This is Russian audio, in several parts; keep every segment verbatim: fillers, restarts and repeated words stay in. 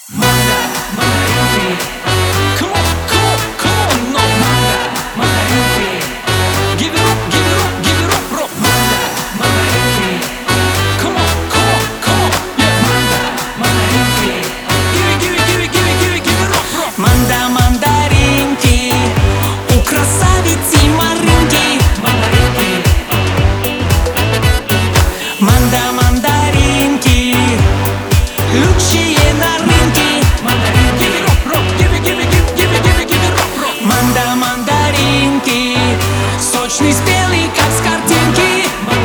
Сочный, спелый, как с картинки.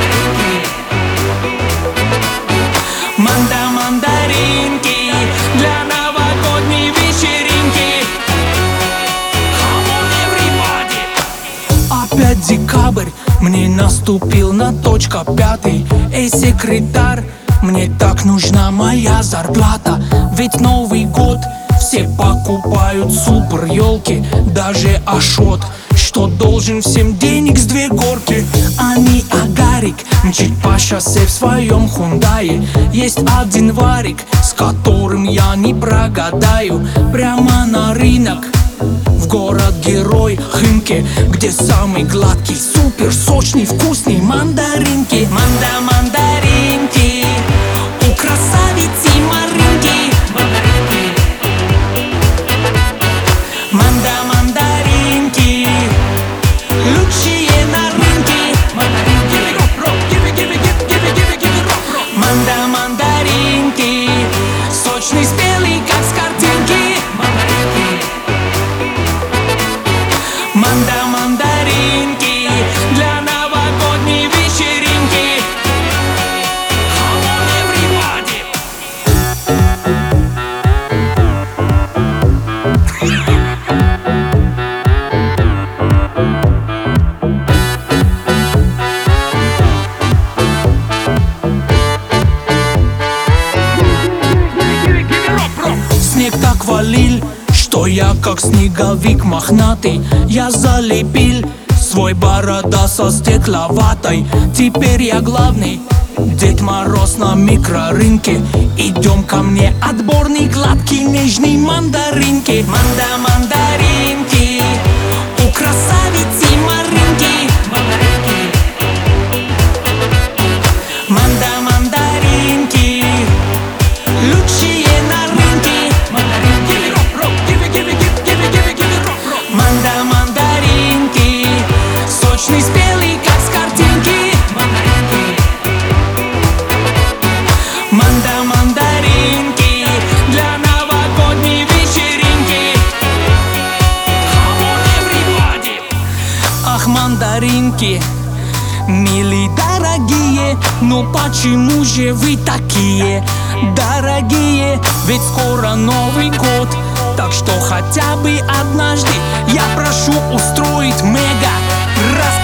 Манда, мандаринки для новогодней вечеринки. Come on, everybody. Опять декабрь, мне наступил на точка пятый. Эй, секретарь, мне так нужна моя зарплата. Ведь Новый год все покупают супер елки, даже Ашот, что должен всем денег с две горки. Они агарик мчит по шоссе в своем хундае. Есть один варик, с которым я не прогадаю. Прямо на рынок, в город-герой Химки, где самый гладкий, супер сочный, вкусный мандаринки. Манда, мандаринки у красавицы Маринки. Манда, мандаринки лучшие на рынке. Манда, мандаринки сочный, спелый, как с картинки. Манда, мандаринки для новогодней вечеринки. Come on, everybody. Снег так валил, что я как снеговик мохнатый. Я залепил свой борода со стекловатой. Теперь я главный Дед Мороз на микрорынке. Идем ко мне, отборный, гладкий, нежный мандаринки. Манда, мандаринки у красавицы Маринки. Манда, мандаринки лучшие на рынке. Манда, мандаринки сочный, спелый, как с картинки. Манда, мандаринки для новогодней вечеринки. Come on, everybody. Ах, мандаринки, милые, дорогие, ну почему же вы такие дорогие? Ведь скоро Новый год, так что хотя бы однажды я прошу устроить мега раз